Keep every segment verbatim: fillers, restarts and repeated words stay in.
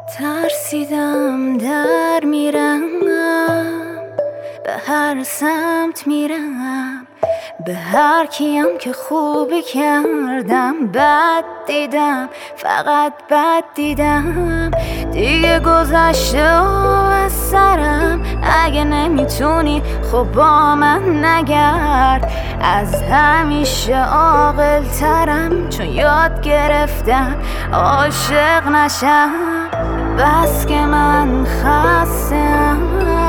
ترسیدم در میرم، به هر سمت میرم، به هر کیم که خوبی کردم بد دیدم، فقط بد دیدم. دیگه گذشته و از سرم، اگه نمیتونی خب با من نگرد. از همیشه عاقل ترم، چون یاد گرفتم عاشق نشم. بس که من خستم،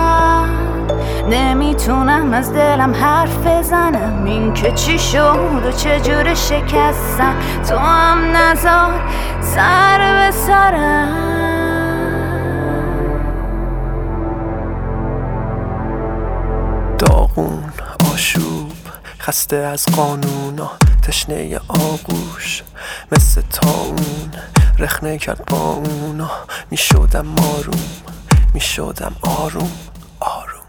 نمیتونم از دلم حرف بزنم. این که چی شد و چجور شکستم، تو هم نذار سر به سرم. داغون، آشوب، خسته از قانونا، تشنه آغوش مثل تاون، رخنه کرد با اونا. میشدم آروم، میشدم آروم آروم.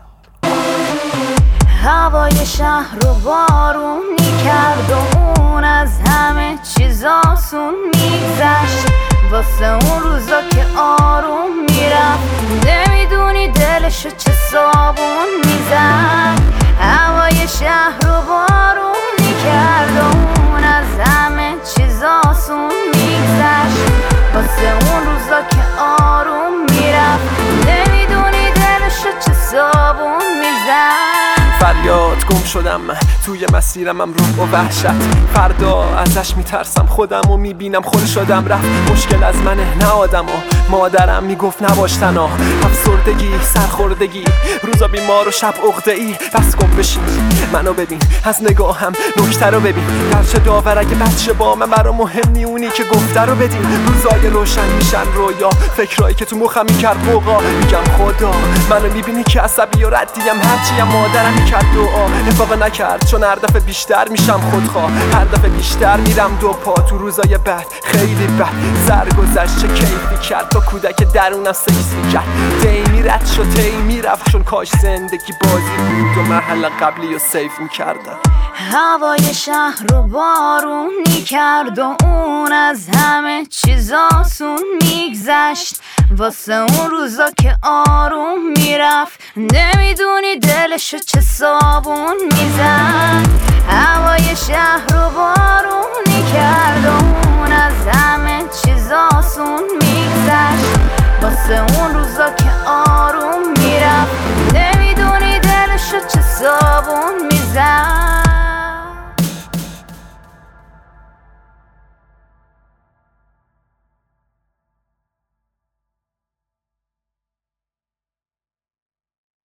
هوای شهر رو بارونی کرد و اون از همه چیز آسون میگذشت. واسه اون روزا که آروم میرفت، نمیدونی دلشو چه صابون میزد. هوای شهر رو بارونی کرد و اون از همه چیز آسون میگذشت. واسه اون روزا که آروم میرفت، نمیدونی دلشو چه صابون میزد. فریاد گم شدم من توی مسیرم، هم روح و وحشت. فردا ازش میترسم، خودم و میبینم خل شدم رفت. مشکل از منه نه آدم ها، مادرم میگفت نباش تنها. افسردگی، سرخوردگی، روزا بیمار و شب عقده ای. بس کن بشین منو ببین، از نگاهم نکته رو ببین. گرچه داور اگه بچه با من، برا مهم نی اونی که گفته رو بدین. روزای روشن میشن رویا، فکرایی که تو مخم میکرد قوقا. میگم خدا منو میبینی که عصبی و ردیم، هرچی هم مادرم میکرد دعا اتفاق نکرد. چون هر دفعه بیشتر میشم خودخواه، هر دفعه بیشتر میرم دو پا تو روزای بد، خیلی بد. سرگذشت چه کیفی کرد، تا کودک درونم سکسی کرد. دیمی رد شد تی میرفت، چون کاش زندگی بازی بود و مرحله قبلی رو سیف میکردم. هوای شهر رو بارونی کرد و اون از همه چیز آسون میگذشت. واسه اون روزا که آروم میرفت، نمیدونی دلشو چه صابون میزد. هوای شهر رو بارونی کرد و اون از همه چیز آسون میگذشت. واسه اون